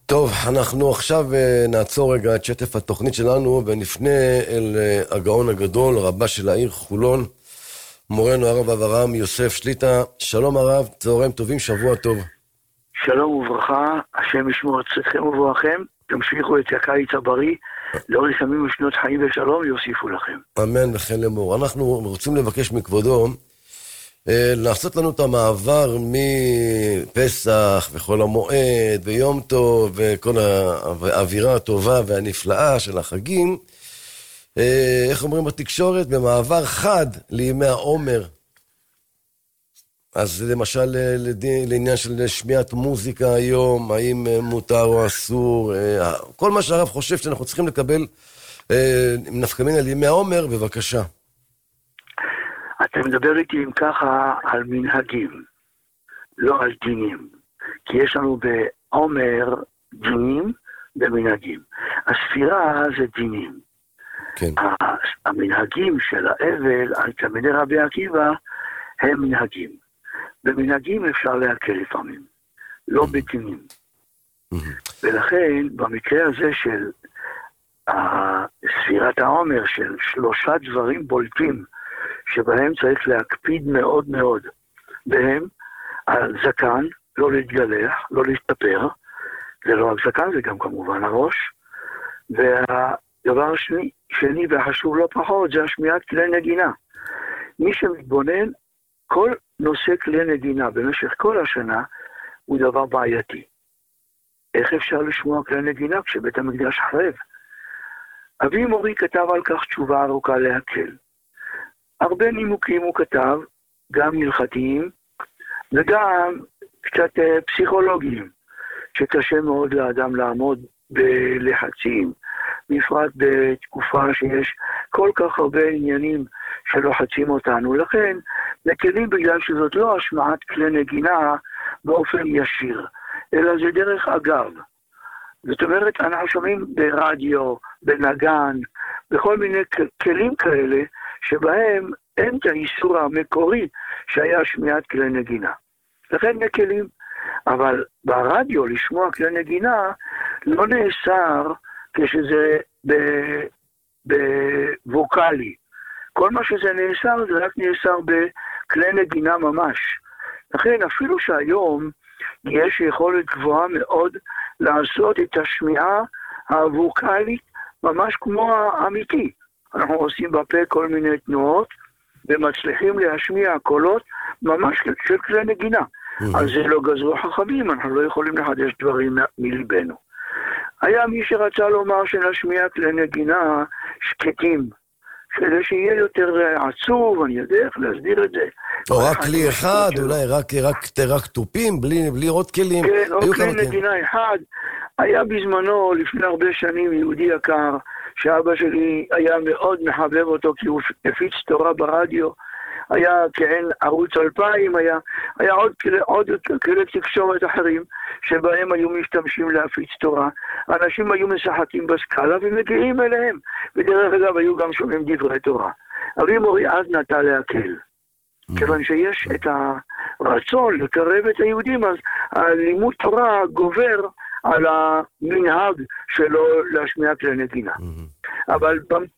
טוב, אנחנו עכשיו נעצור רגע את שטף התוכנית שלנו ונפנה אל הגאון הגדול, רבה של העיר חולון, מורנו הרב אברהם יוסף שליטה. שלום הרב, צהריים טובים, שבוע טוב. שלום וברכה, השם ישמור אתכם ובואכם, תמשיכו את הקיץ הבריא, לאורך ימים ושנות חיים ושלום יוסיפו לכם. אמן וכן לאמור. אנחנו רוצים לבקש מכבודו לעשות לנו את המעבר מפסח וחול המועד ויום טוב וכל האווירה הטובה והנפלאה של החגים, איך אומרים בתקשורת, במעבר חד לימי העומר. אז למשל לעניין של שמיעת מוזיקה היום, האם מותר או אסור, כל מה שהרב חושב שאנחנו צריכים לקבל נפקא מינה לימי העומר, בבקשה. אתה מדבר איתי אם ככה על מנהגים, לא על דינים. כי יש לנו בעומר דינים ומנהגים. הספירה זה דינים. כן. המנהגים של האבל על תלמידי רבי עקיבא הם מנהגים. במנהגים אפשר להקל לפעמים, לא בדינים. ולכן במקרה הזה של ספירת העומר של 3 דברים בולטים, שבהם צריך להקפיד מאוד מאוד. בהם, על זקן, לא להתגלח, לא להסתפר, זה לא רק זקן, זה גם כמובן הראש. והדבר שני והחשוב לא פחות, זה השמיעת כלי נגינה. מי שמתבונן, כל נושא כלי נגינה במשך כל השנה, הוא דבר בעייתי. איך אפשר לשמוע כלי נגינה כשבית המקדש חרב? אבי מורי כתב על כך תשובה ארוכה להקל. הרבה נימוקים הוא כתב, גם הלכתיים, וגם קצת פסיכולוגיים, שקשה מאוד לאדם לעמוד בלחצים, בפרט בתקופה שיש כל כך הרבה עניינים שלוחצים אותנו. לכן, מקלים בגלל שזאת לא השמעת כלי נגינה באופן ישיר, אלא זה דרך אגב. זאת אומרת, אנחנו שומעים ברדיו, בנגן, בכל מיני כלים כאלה, שבהם אין את האיסור המקורי שהיה שמיעת כלי נגינה. לכן מקלים, אבל ברדיו לשמוע כלי נגינה לא נאסר כשזה בווקלי. כל מה שזה נאסר זה רק נאסר בכלי נגינה ממש. לכן אפילו שהיום יש יכולת גבוהה מאוד לעשות את השמיעה הווקלית ממש כמו האמיתי. אנחנו עושים בפה כל מיני תנועות, ומצליחים להשמיע קולות ממש של כלי נגינה. על זה לא גזרו חכמים, אנחנו לא יכולים לחדש דברים מלבנו. היה מי שרצה לומר שנשמיע כלי נגינה שקטים, כדי שיהיה יותר עצוב, אני יודע איך להסביר את זה. או רק כלי אחד, אולי רק טופים, בלי עוד כלים. כן, או כלי נגינה אחד. היה בזמנו, לפני הרבה שנים, יהודי יקר, שאבא שלי היה מאוד מחבב אותו, כי הוא הפיץ תורה ברדיו, היה כעין ערוץ 2000, היה עוד כלי תקשורת אחרים, שבהם היו משתמשים להפיץ תורה. אנשים היו משחקים בסקאלה ומגיעים אליהם, ודרך אגב היו גם שומעים דברי תורה. אבי מורי אז נטה להקל, כיוון שיש את הרצון לקרב את היהודים, אז הלימוד תורה גובר על המנהג שלו להשמיע כלי נגינה. אבל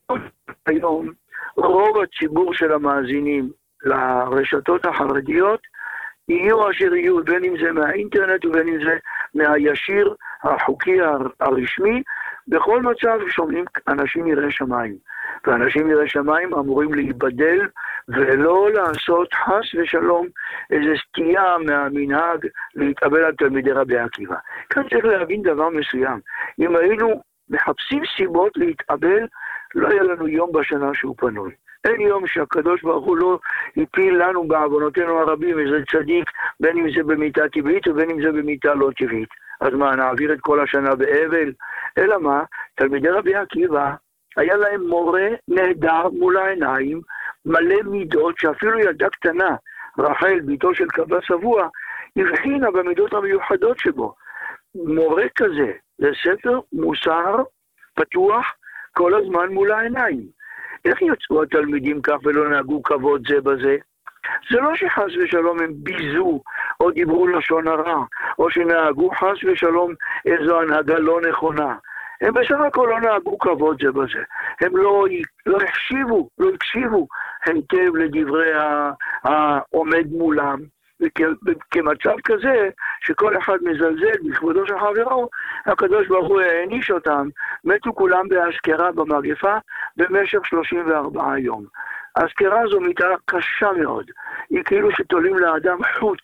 היום רוב הציבור של המאזינים לרשתות החרדיות יהיו אשר יהיו, בין אם זה מהאינטרנט ובין אם זה מהישיר החוקי הרשמי. בכל מצב שומעים אנשים יראי שמיים, ואנשים יראי שמיים אמורים להיבדל ולא לעשות חס ושלום איזו סטייה מהמנהג להתאבל על תלמידי רבי עקיבא. כאן צריך להבין דבר מסוים. אם היינו מחפשים סיבות להתאבל, לא היה לנו יום בשנה שהוא פנוי. אין יום שהקדוש ברוך הוא לא הפיל לנו בעוונותינו הרבים איזה צדיק, בין אם זה במיטה טבעית ובין אם זה במיטה לא טבעית. אז מה, נעביר את כל השנה באבל? אלא מה, תלמידי רבי עקיבא, היה להם מורה נהדר מול העיניים, מלא מידות, שאפילו ילדה קטנה, רחל, ביתו של קבא שבוע, הבחינה במידות המיוחדות שבו. מורה כזה, זה ספר מוסר פתוח כל הזמן מול העיניים. איך יצאו התלמידים כך ולא נהגו כבוד זה בזה? זה לא שחס ושלום הם ביזו או דיברו לשון הרע, או שנהגו חס ושלום איזו הנהגה לא נכונה. הם בסך הכל לא נהגו כבוד זה בזה. הם לא הקשיבו היטב לדברי העומד מולם. וכמצב כזה, שכל אחד מזלזל בכבודו של חברו, הקדוש ברוך הוא העניש אותם, מתו כולם באזכרה במגפה במשך 34 יום. האזכרה זו מיתה קשה מאוד. היא כאילו שתולים לאדם חוט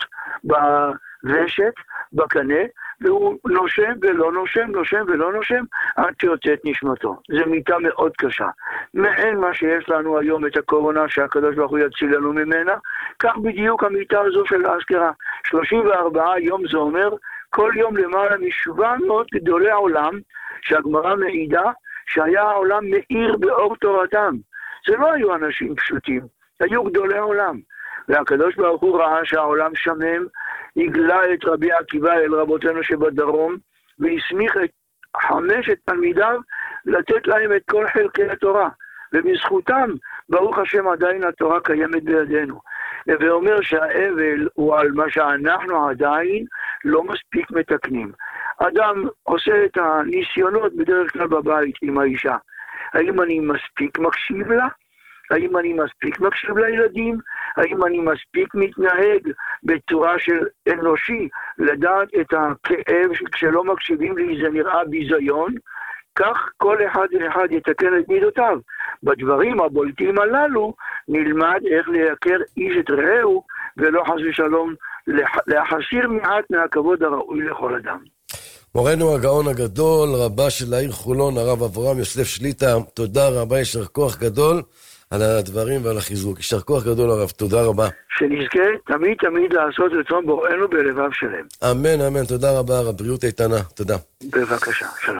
בוושת, בקנה, והוא נושם ולא נושם, נושם ולא נושם, עד שיוצאת נשמתו. זו מיתה מאוד קשה. מעין מה שיש לנו היום את הקורונה שהקדוש ברוך הוא יציל לנו ממנה, כך בדיוק המיתה הזו של האזכרה. 34 יום זה אומר, כל יום למעלה מ700 גדולי העולם, שהגמרא מעידה שהיה העולם מאיר באור תורתם. זה לא היו אנשים פשוטים, היו גדולי העולם. והקדוש ברוך הוא ראה שהעולם שמם, הגלה את רבי עקיבא אל רבותינו שבדרום, והסמיך את 5 תלמידיו לתת להם את כל חלקי התורה. ובזכותם, ברוך השם, עדיין התורה קיימת בידינו. ואומר שהאבל הוא על מה שאנחנו עדיין לא מספיק מתקנים. אדם עושה את הניסיונות בדרך כלל בבית עם האישה. האם אני מספיק מקשיב לה? האם אני מספיק מקשיב לילדים? האם אני מספיק מתנהג בצורה של אנושי, לדעת את הכאב כשלא מקשיבים לי זה נראה ביזיון? כך כל אחד ואחד יתקן את מידותיו. בדברים הבולטים הללו נלמד איך לייקר איש את רעהו, ולא חס ושלום להחסיר מעט מהכבוד הראוי לכל אדם. מורנו הגאון הגדול, רבה של העיר חולון, הרב אברהם יוסף שליטה, תודה רבה, יישר כוח גדול על הדברים ועל החיזוק. יישר כוח גדול הרב, תודה רבה. שנזכה תמיד לעשות רצון בוראנו בלבב שלם. אמן, אמן, תודה רבה הרב, בריאות איתנה, תודה. בבקשה, שלום.